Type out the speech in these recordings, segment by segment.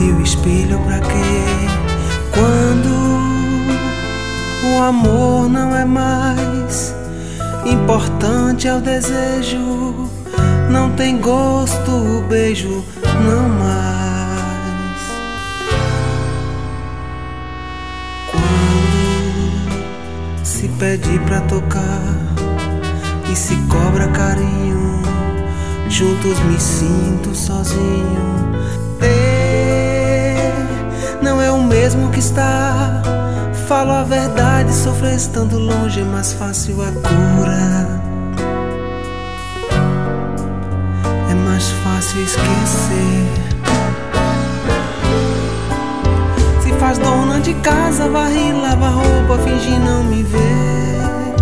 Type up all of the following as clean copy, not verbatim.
E o espelho pra quê? Quando o amor não é mais importante, é o desejo. Não tem gosto o beijo, não mais. Quando se pede pra tocar e se cobra carinho, juntos me sinto sozinho. Não é o mesmo que estar. Falo a verdade, sofrer estando longe é mais fácil a cura. É mais fácil esquecer. Se faz dona de casa, varre e lava roupa, finge não me ver.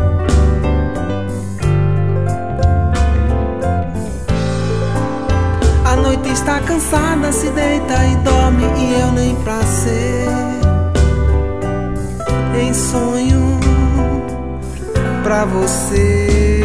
A noite está cansada, se deita e dorme e eu nem pra ser. Em sonho pra você.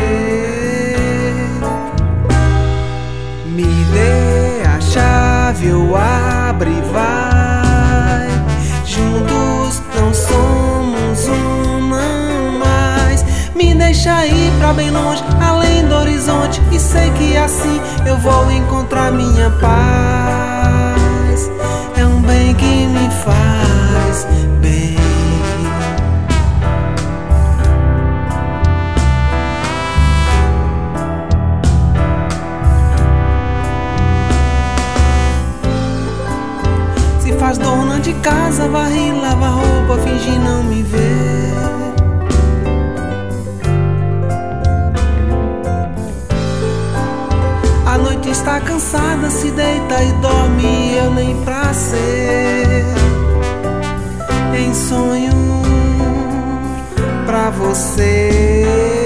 Me dê a chave, eu abro e vai. Juntos não somos um, não mais. Me deixa ir pra bem longe, além do horizonte, e sei que assim eu vou encontrar minha paz. É um bem que me faz bem. Se faz dona de casa, varre e lava roupa, finge não me ver. A noite está cansada, se deita e dorme e eu nem pra ser. Em sonho pra você.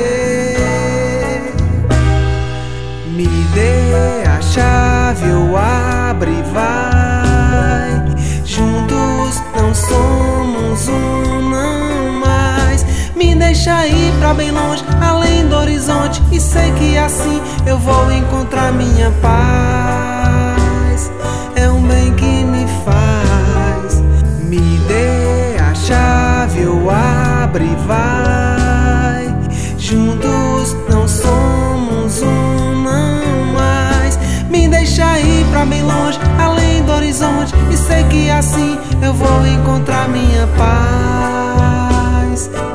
Me dê a chave, eu abro e vai. Juntos não somos um, não mais. Me deixa ir pra bem longe, além do horizonte, e sei que assim eu vou encontrar minha paz. É um bem que me faz. Me dê a chave, eu abro e vai. Juntos não somos um, não mais. Me deixa ir pra bem longe, além do horizonte, e sei que assim eu vou encontrar minha paz.